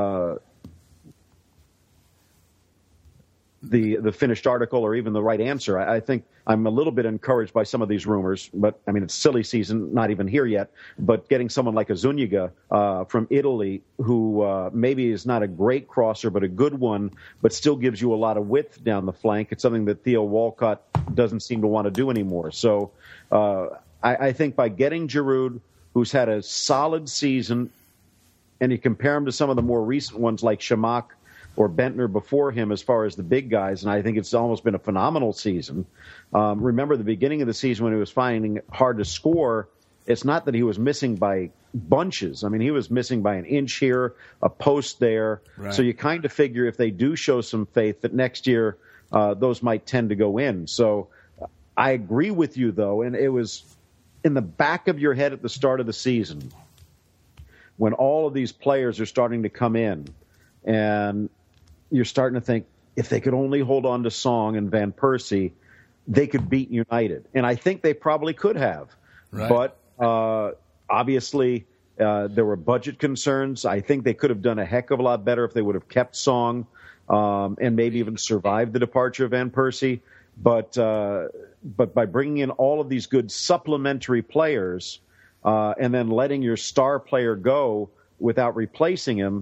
the finished article or even the right answer. I think I'm a little bit encouraged by some of these rumors, but I mean, it's silly season, not even here yet, but getting someone like a Zuniga from Italy who maybe is not a great crosser, but a good one, but still gives you a lot of width down the flank. It's something that Theo Walcott doesn't seem to want to do anymore. So I think by getting Giroud, who's had a solid season, and you compare him to some of the more recent ones like Shamak or Bentner before him as far as the big guys, and I think it's almost been a phenomenal season. Remember the beginning of the season when he was finding it hard to score, it's not that he was missing by bunches. I mean, he was missing by an inch here, a post there. Right. So you kind of figure if they do show some faith that next year those might tend to go in. So I agree with you, though, and it was in the back of your head at the start of the season when all of these players are starting to come in and you're starting to think if they could only hold on to Song and Van Persie, they could beat United. And I think they probably could have. Right. But obviously there were budget concerns. I think they could have done a heck of a lot better if they would have kept Song and maybe even survived the departure of Van Persie. But by bringing in all of these good supplementary players and then letting your star player go without replacing him,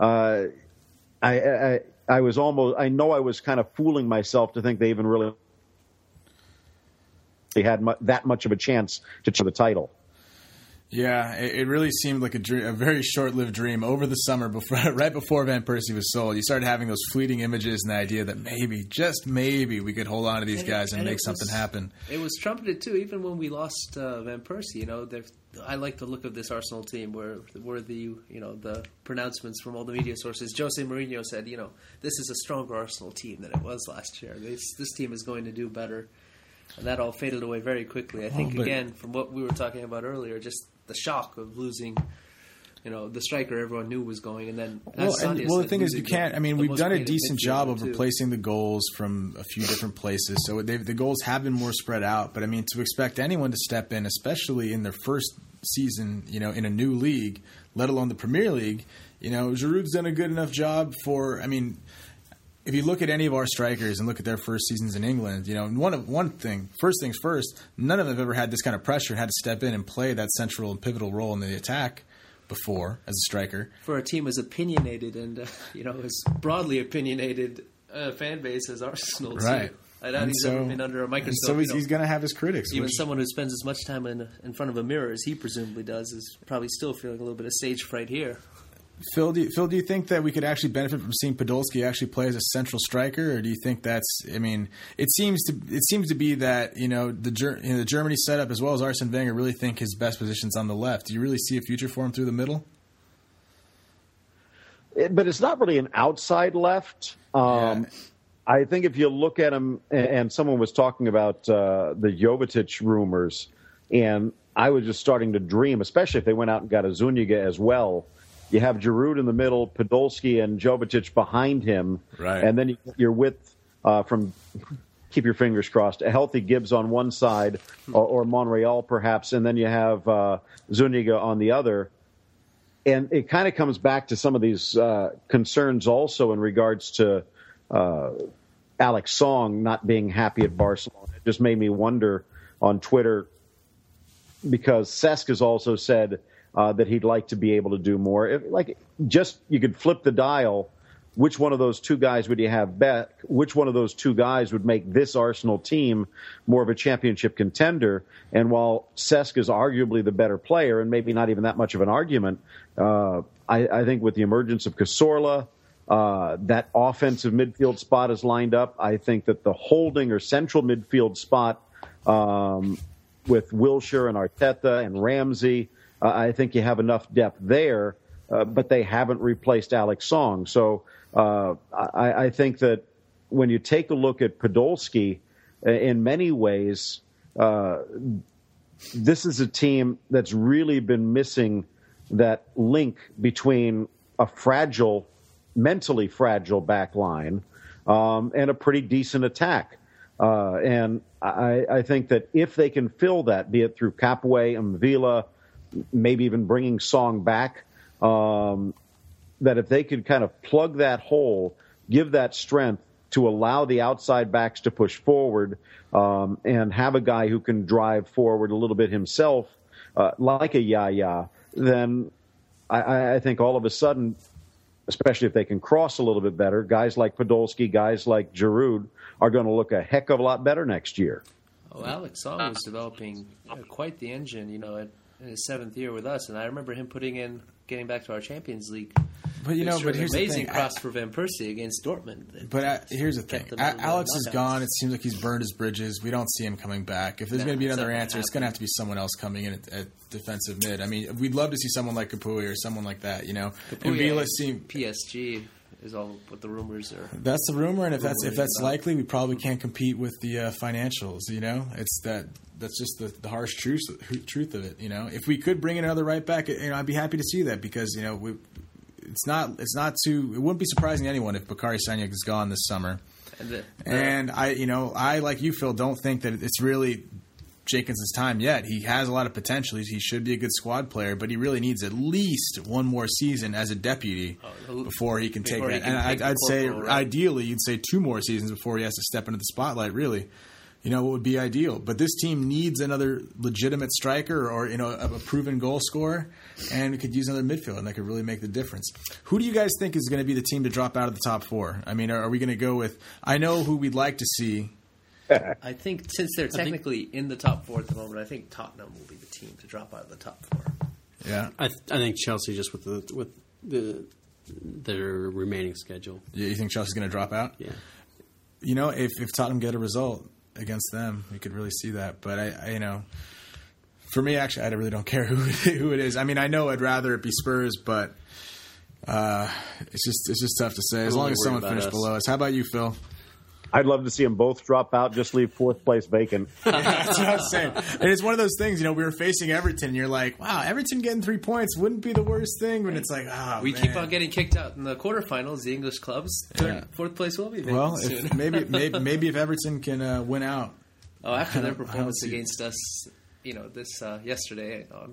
I was kind of fooling myself to think they even really had that much of a chance to win the title. Yeah, it really seemed like a very short-lived dream over the summer, right before Van Persie was sold. You started having those fleeting images and the idea that maybe, just maybe, we could hold on to these guys and make something happen. It was trumpeted, too, even when we lost Van Persie. I like the look of this Arsenal team where the pronouncements from all the media sources. Jose Mourinho said, this is a stronger Arsenal team than it was last year. This team is going to do better. And that all faded away very quickly. I think, again, from what we were talking about earlier, just the shock of losing, the striker everyone knew was going. And then, the thing is, you can't. I mean, we've done a decent job of too. Replacing the goals from a few different places. So the goals have been more spread out. But, I mean, to expect anyone to step in, especially in their first season, in a new league, let alone the Premier League, Giroud's done a good enough job for, I mean, if you look at any of our strikers and look at their first seasons in England, first things first, none of them have ever had this kind of pressure and had to step in and play that central and pivotal role in the attack before as a striker. For a team as opinionated and as broadly opinionated fan base as Arsenal, right? I doubt he's ever been under a microscope. So he's going to have his critics. Even someone who spends as much time in front of a mirror as he presumably does is probably still feeling a little bit of stage fright here. Phil, do you think that we could actually benefit from seeing Podolski actually play as a central striker, or do you think that's? I mean, it seems to be that the Germany setup as well as Arsene Wenger really think his best position's on the left. Do you really see a future for him through the middle? But it's not really an outside left. I think if you look at him, and someone was talking about the Jovetic rumors, and I was just starting to dream, especially if they went out and got a Zuniga as well. You have Giroud in the middle, Podolski and Jovetic behind him, right? And then you're with from keep your fingers crossed, a healthy Gibbs on one side, or Monreal perhaps, and then you have Zuniga on the other. And it kind of comes back to some of these concerns also in regards to Alex Song not being happy at Barcelona. It just made me wonder on Twitter, because Cesc has also said that he'd like to be able to do more. You could flip the dial. Which one of those two guys would you have back? Which one of those two guys would make this Arsenal team more of a championship contender? And while Cesc is arguably the better player, and maybe not even that much of an argument, I think with the emergence of Cazorla, that offensive midfield spot is lined up. I think that the holding or central midfield spot with Wilshere and Arteta and Ramsey, I think you have enough depth there, but they haven't replaced Alex Song. So I think that when you take a look at Podolski, in many ways, this is a team that's really been missing that link between a mentally fragile back line and a pretty decent attack. And I think that if they can fill that, be it through Capoue and Mvila, maybe even bringing Song back, that if they could kind of plug that hole, give that strength to allow the outside backs to push forward, and have a guy who can drive forward a little bit himself, like a Yaya, then I think all of a sudden, especially if they can cross a little bit better, guys like Podolski, guys like Giroud are going to look a heck of a lot better next year. Oh, Alex Song was developing quite the engine, in his 7th year with us, and I remember him getting back to our Champions League. But here's the thing: amazing cross for Van Persie against Dortmund. But here's the thing: Alex is gone. It seems like he's burned his bridges. We don't see him coming back. If there's going to be another answer, it's going to have to be someone else coming in at defensive mid. I mean, we'd love to see someone like Capoue or someone like that. Capoue PSG is all what the rumors are. That's the rumor, and if that's likely, we probably can't compete with the financials. It's that's just the harsh truth of it. If we could bring in another right back, I'd be happy to see that, because it wouldn't be surprising to anyone if Bakary Sagna is gone this summer. And I like you, Phil, don't think that it's really Jenkins' time yet. He has a lot of potential. He should be a good squad player, but he really needs at least one more season as a deputy before he can take it. And I'd say, ideally, you'd say 2 more seasons before he has to step into the spotlight, really. What would be ideal? But this team needs another legitimate striker, or a proven goal scorer, and we could use another midfielder, and that could really make the difference. Who do you guys think is going to be the team to drop out of the top 4? I mean, are we going to go with? I know who we'd like to see. I think since they're technically in the top 4 at the moment, I think Tottenham will be the team to drop out of the top 4. Yeah, I think Chelsea, just with their remaining schedule. Yeah, you think Chelsea's going to drop out? Yeah. If Tottenham get a result against them, we could really see that. But for me, actually, I really don't care who it is. I mean, I know I'd rather it be Spurs, but it's just tough to say. As long as someone finished below us. How about you, Phil? I'd love to see them both drop out, just leave 4th place vacant. That's what I was saying. And it's one of those things, we were facing Everton, and you're like, wow, Everton getting 3 points wouldn't be the worst thing. When it's like, we keep on getting kicked out in the quarterfinals, the English clubs. 4th place will be vacant soon. maybe if Everton can win out. After their performance against us, this yesterday,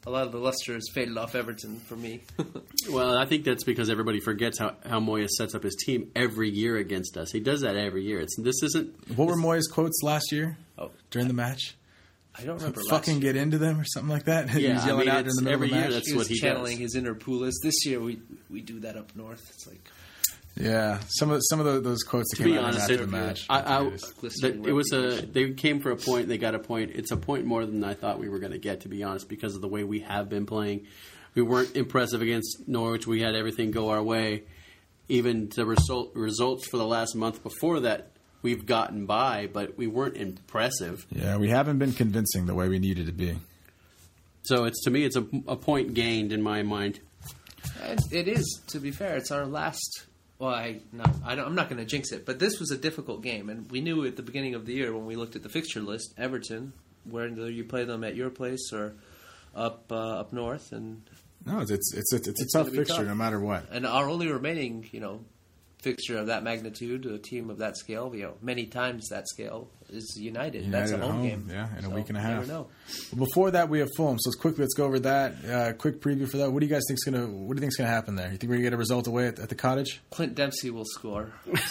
a lot of the luster has faded off Everton for me. Well, I think that's because everybody forgets how Moyes sets up his team every year against us. He does that every year. This isn't. What were Moyes' quotes last year during the match? I don't remember. Fucking get into them or something like that. He was yelling out in the middle every of the year. match. That's he was what he channeling does. his inner Pulis. This year we do that up north. It's like Yeah, some of those quotes that To came be out honest, after the it- match. It was they came for a point. They got a point. It's a point more than I thought we were going to get, to be honest, because of the way we have been playing. We weren't impressive against Norwich. We had everything go our way. Even the results for the last month before that, we've gotten by, but we weren't impressive. Yeah, we haven't been convincing the way we needed to be. So to me, it's a point gained in my mind. And it is, to be fair. It's our last. Well, I'm not going to jinx it, but this was a difficult game, and we knew at the beginning of the year when we looked at the fixture list, Everton, whether you play them at your place or up north, and No, it's a tough gonna be fixture tough. no matter what. and our only remaining, fixture of that magnitude, a team of that scale, many times that scale, is United. That's a United at home home, game. yeah, in a So, week and a you half. never know. Well, before that, we have Fulham. So let's go over that. Quick preview for that. What do you guys think's gonna happen there? You think we're gonna get a result away at the Cottage? Clint Dempsey will score.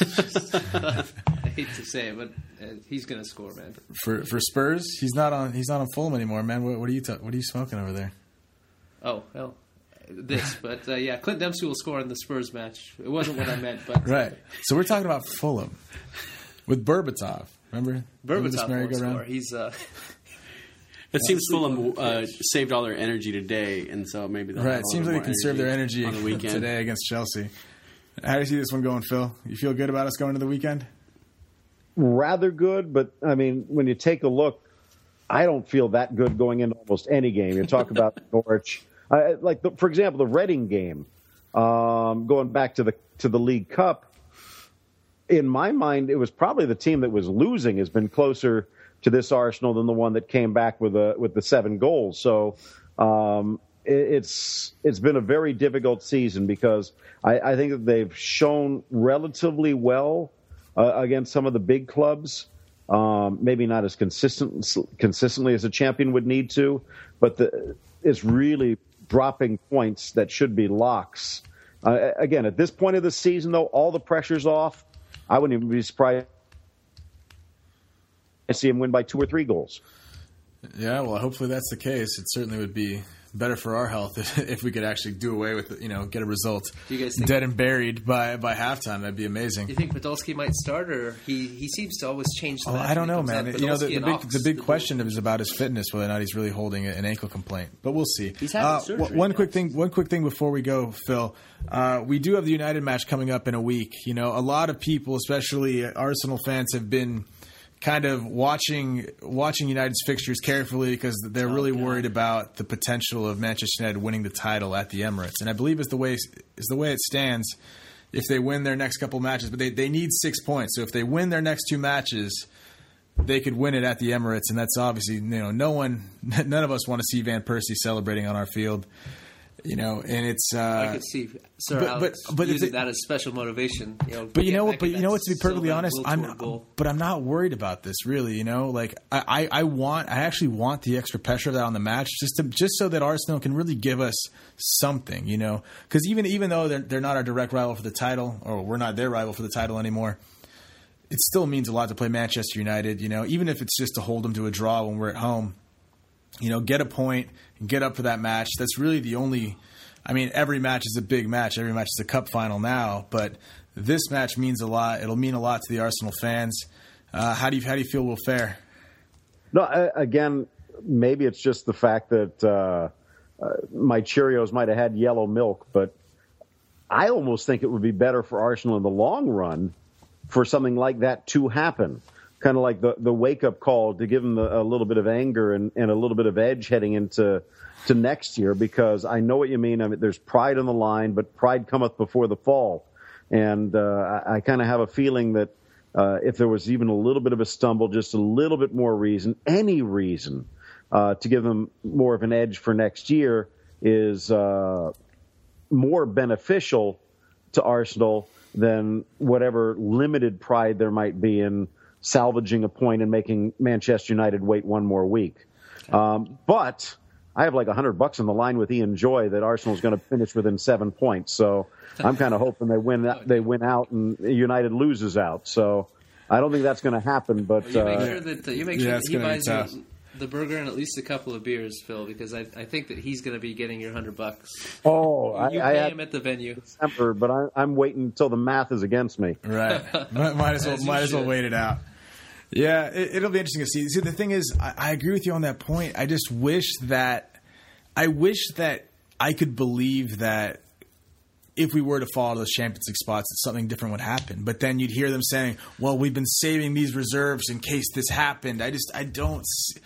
I hate to say it, but he's going to score, man. For Spurs, he's not on Fulham anymore, man. What are you smoking over there? Oh, well, but yeah, Clint Dempsey will score in the Spurs match. It wasn't what I meant, but Right. So we're talking about Fulham with Berbatov. Remember this Berbatov won't merry-go-round? score. He's It seems Fulham saved all their energy today, and so maybe they'll Right. have It a seems little like they conserved their energy on the weekend. today against Chelsea. How do you see this one going, Phil? You feel good about us going to the weekend? Rather good, but I mean, when you take a look, I don't feel that good going into almost any game. You talk about Norwich, for example, the Reading game, going back to the League Cup. In my mind, it was probably the team that was losing has been closer to this Arsenal than the one that came back with the 7 goals. So it's been a very difficult season because I think that they've shown relatively well against some of the big clubs. Maybe not as consistently as a champion would need to, but it's really dropping points that should be locks. Again, at this point of the season, though, all the pressure's off. I wouldn't even be surprised to see him win by 2 or 3 goals. Yeah, well, hopefully that's the case. It certainly would be better for our health if we could actually do away with it, get a result Do you guys think- dead and buried by halftime. That'd be amazing. Do you think Podolski might start, or he seems to always change the Oh, match I don't when know, he man. comes out? Podolski and Ox, The big question is about his fitness, whether or not he's really holding an ankle complaint. But we'll see. He's having surgery One now. quick thing before we go, Phil. We do have the United match coming up in a week. A lot of people, especially Arsenal fans, have been kind of watching United's fixtures carefully because they're really worried about the potential of Manchester United winning the title at the Emirates. And I believe is the way it stands. If they win their next couple matches, but they need 6 points. So if they win their next 2 matches, they could win it at the Emirates, and that's obviously none of us want to see Van Persie celebrating on our field. And it's. I could see Sir Alex but if using it- that as special motivation. But you know what? To be perfectly honest, I'm I'm not worried about this really. I actually want the extra pressure of that on the match, just so that Arsenal can really give us something. Because even though they're not our direct rival for the title, or we're not their rival for the title anymore, it still means a lot to play Manchester United. Even if it's just to hold them to a draw when we're at home. Get a point and get up for that match. That's really the only. I mean, every match is a big match. Every match is a cup final now, but this match means a lot. It'll mean a lot to the Arsenal fans. How do you feel we'll fare? No, again, maybe it's just the fact that my Cheerios might have had yellow milk, but I almost think it would be better for Arsenal in the long run for something like that to happen. Kind of like the wake-up call to give them a little bit of anger and a little bit of edge heading into next year, because I know what you mean. I mean, there's pride on the line, but pride cometh before the fall. And I kind of have a feeling that if there was even a little bit of a stumble, just a little bit more reason, any reason, to give them more of an edge for next year is more beneficial to Arsenal than whatever limited pride there might be in salvaging a point and making Manchester United wait one more week. But I have like $100 on the line with Ian Joy that Arsenal's going to finish within 7 points. So I'm kind of hoping they win out and United loses out. So I don't think that's going to happen. But You make sure that it's he gonna be buys tough. you the burger and at least a couple of beers, Phil, because I think that he's going to be getting your $100. I pay had him at the venue. December, but I'm waiting until the math is against me. Right. Might as As you well should. wait it out. Yeah, it'll be interesting to see. See, the thing is, I agree with you on that point. I just wish that I could believe that if we were to fall to those Champions League spots, that something different would happen. But then you'd hear them saying, "Well, we've been saving these reserves in case this happened." I don't.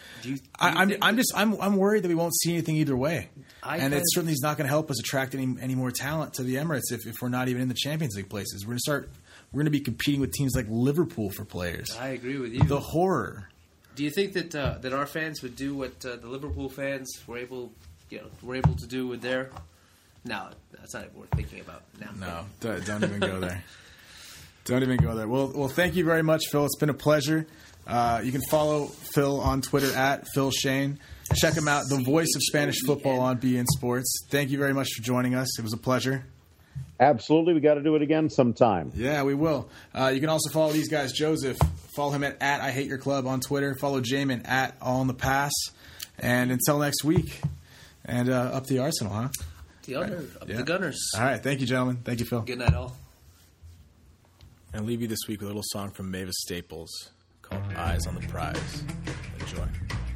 I'm worried that we won't see anything either way, and it certainly is not going to help us attract any more talent to the Emirates if we're not even in the Champions League places. We're going to be competing with teams like Liverpool for players. I agree with you. The horror. Do you think that our fans would do what the Liverpool fans were able to do with their? No, that's not what we're thinking about now. No, don't even go there. Don't even go there. Well, thank you very much, Phil. It's been a pleasure. You can follow Phil on Twitter at Phil Shane. Check him out, the voice of Spanish football on beIN Sports. Thank you very much for joining us. It was a pleasure. Absolutely. We got to do it again sometime. Yeah, we will. You can also follow these guys. Joseph, follow him at I Hate Your Club on Twitter. Follow Jamin at All in the Pass. And until next week, and up the Arsenal, huh? The Gunners. All right. Thank you, gentlemen. Thank you, Phil. Good night, all. And I'll leave you this week with a little song from Mavis Staples called Eyes on the Prize. Enjoy.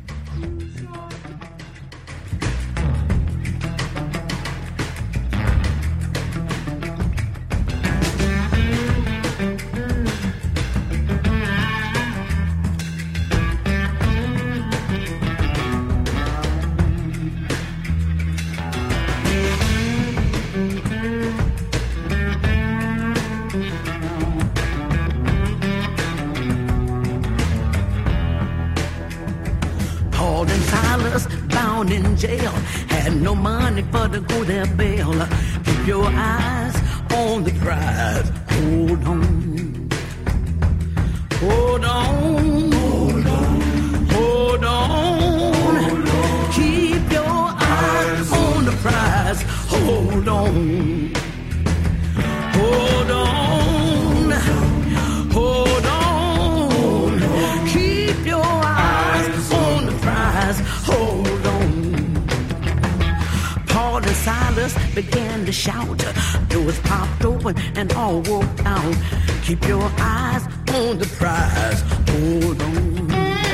Paul and Silas bound in jail, had no money for to go their bail. Keep your eyes on the prize. Hold on. Hold on. Hold on. Hold on. Keep your eyes on the prize. Hold on. Hold on. Hold on. Keep your eyes on the prize. Hold on. Paul and Silas began to shout. Doors popped open and all walked out. Keep your eyes on the prize. Hold on.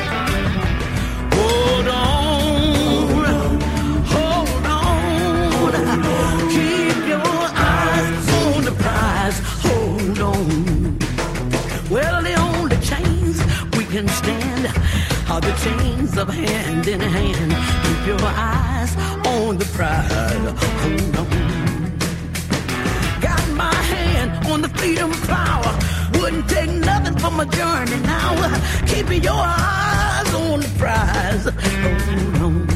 Hold on. Hold on. Keep your eyes on the prize. Hold on. Well, the only chains we can stand are the chains of hand in hand. Keep your eyes on the prize. Hold on. Got my hand on the freedom power. Wouldn't take nothing from a journey now. Keep your eyes on the prize. Hold on.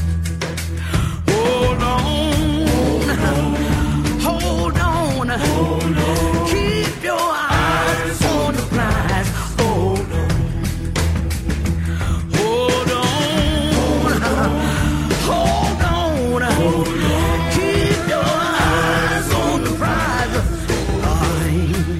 Hold on. Hold on. Hold on. Keep your eyes on the prize. Hold on. Hold on. Hold on. Keep your eyes on the prize. Aye.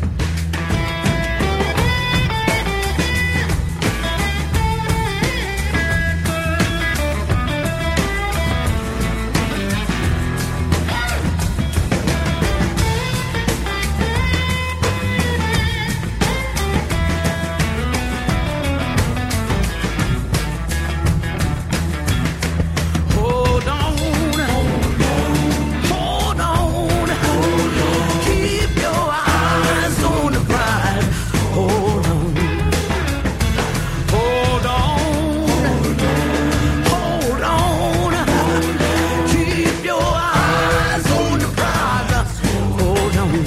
Hold on. Hold on. Keep your eyes on the prize. Hold on. Hold on. Hold on. Keep your eyes on the prize. Hold on.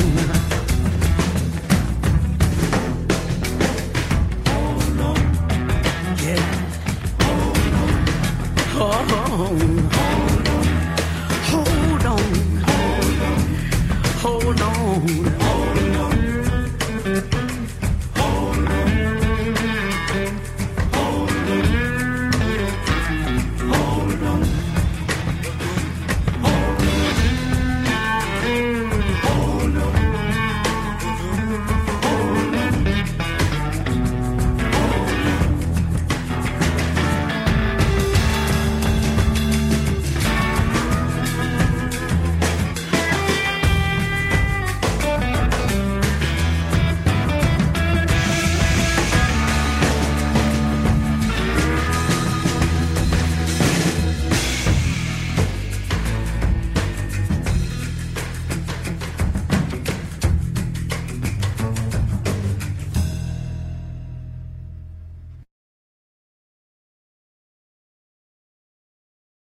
Yeah. Hold on.